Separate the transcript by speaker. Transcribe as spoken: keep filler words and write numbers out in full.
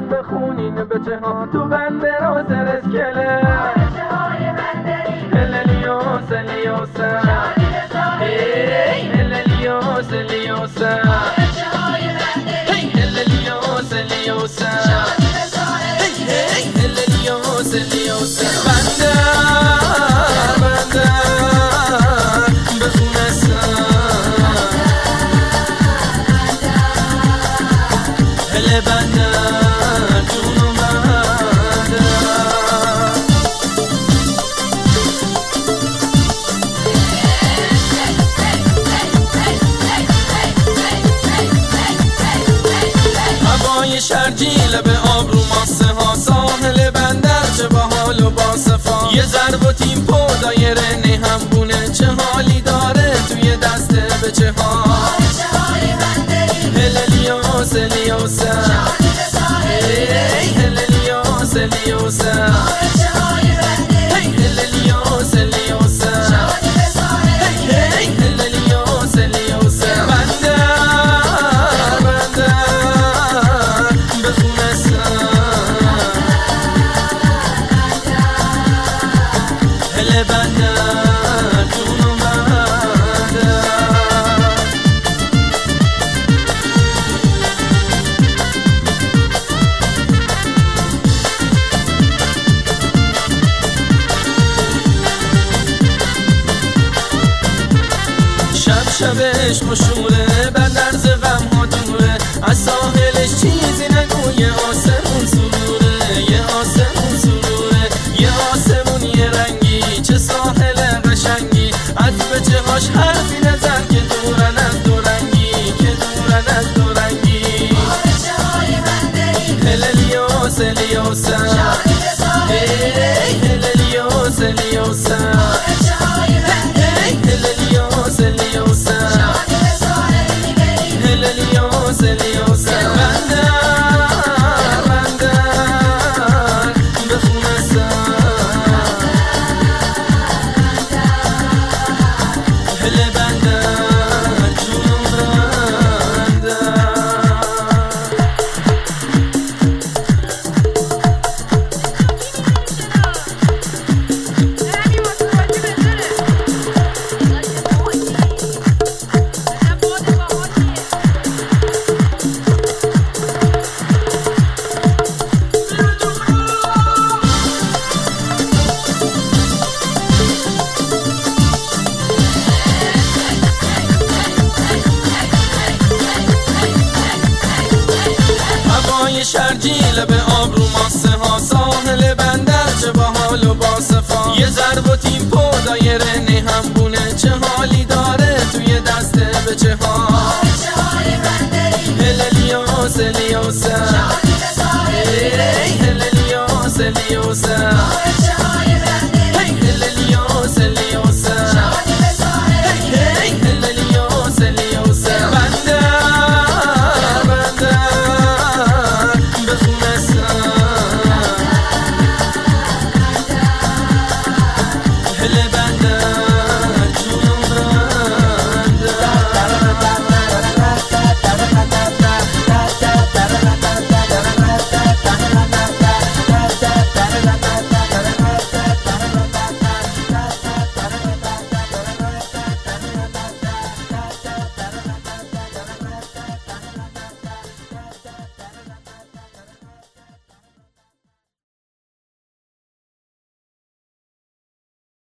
Speaker 1: میخوان بخونین به چه ها تو بنده را سر اسکله هللیوس هلیوس هللیوس هلیوس هللیوس هلیوس هللیوس هلیوس بنده بنده بخونستم هل بنده جونو بنده هوای شرجیل به آب رو ماسه ها ساحل بندر چه با حال و با صفا یه ضرب و تیم پو دایره نه هم بونه چه حالی داره توی دسته به چه ها هللیوس هلیوس هللیوس هلیوس هللیوس هلیوس هللیوس هلیوس بنده بنده بخونستم هل بنده جونو بنده شب شب عشق و شوره بندر ز غم ها دوره از ساحلش چیزی نگو یه آسمون سروره یه آسمون سروره یه آسمون یه رنگی چه ساحل قشنگی از بچه هاش حرفی نزن که دورن از دورنگی که دورن از دورنگی هللیوس هلیوس هللیوس هلیوس هللیوس هلیوس هللیوس هلیوس بنده بنده بخونستم هل بنده جونو بنده شرجیل به آب رو ماسه ها ساحل بندر چه با حال و با صفا یه ضرب و تیم پو دایره نه هم بونه چه حالی داره توی دسته به چه ها هللیوس هلیوس